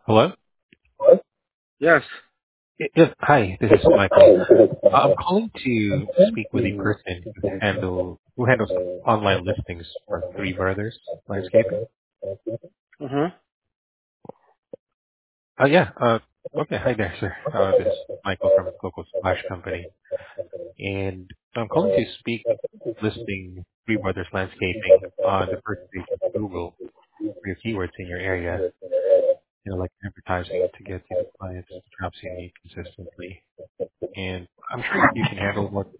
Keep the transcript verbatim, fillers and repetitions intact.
Hello? Yes. Y- Yes. Hi, this is Michael. Uh, I'm calling to speak with a person who handle who handles online listings for Three Brothers Landscaping. Uh-huh. Uh, yeah. Uh, okay. Hi there, sir. Uh, this is Michael from Coco Splash Company, and I'm calling to speak listing Three Brothers Landscaping on the first page of Google for your keywords in your area. You know, like advertising to get you the clients, the jobs you need consistently. And I'm sure you can handle more